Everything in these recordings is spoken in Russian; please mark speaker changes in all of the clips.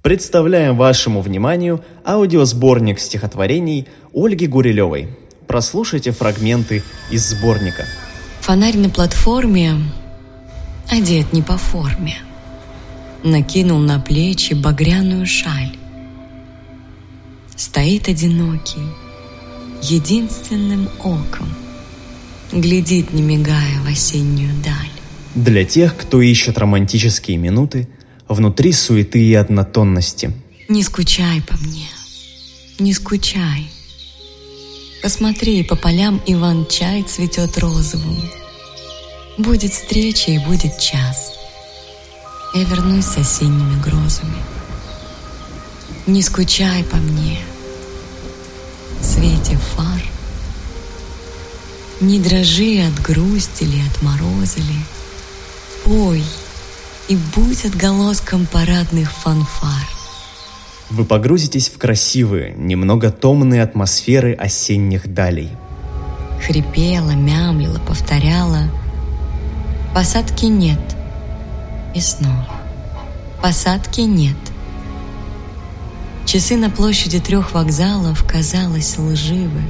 Speaker 1: Представляем вашему вниманию аудиосборник стихотворений Ольги Гурилевой. Прослушайте фрагменты из сборника.
Speaker 2: Фонарь на платформе одет не по форме. Накинул на плечи багряную шаль. Стоит одинокий, единственным оком, глядит, не мигая, в осеннюю даль.
Speaker 1: Для тех, кто ищет романтические минуты внутри суеты и однотонности.
Speaker 2: Не скучай по мне, не скучай. Посмотри, по полям иван-чай цветет розовым. Будет встреча и будет час. Я вернусь с осенними грозами. Не скучай по мне, в свете фар. Не дрожи от грусти ли, от мороза ли. Пой и будь отголоском парадных фанфар.
Speaker 1: Вы погрузитесь в красивые, немного томные атмосферы осенних далей.
Speaker 2: Хрипела, мямлила, повторяла: посадки нет. И снова: посадки нет. Часы на площади 3 вокзалов, казалось, лживы.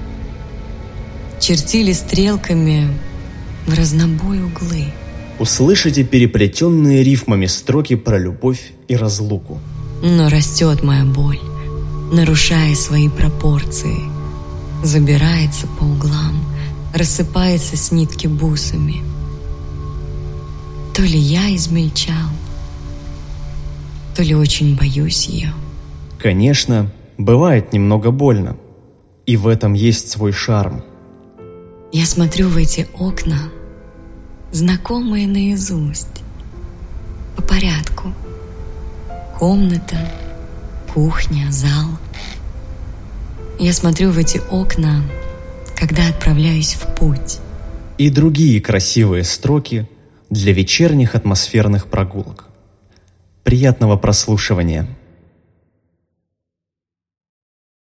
Speaker 2: Чертили стрелками в разнобой углы.
Speaker 1: Услышите переплетенные рифмами строки про любовь и разлуку.
Speaker 2: Но растет моя боль, нарушая свои пропорции. Забирается по углам, рассыпается с нитки бусами. То ли я измельчал, то ли очень боюсь ее.
Speaker 1: Конечно, бывает немного больно. И в этом есть свой шарм.
Speaker 2: Я смотрю в эти окна, знакомые наизусть, по порядку. Комната, кухня, зал. Я смотрю в эти окна, когда отправляюсь в путь.
Speaker 1: И другие красивые строки для вечерних атмосферных прогулок. Приятного прослушивания!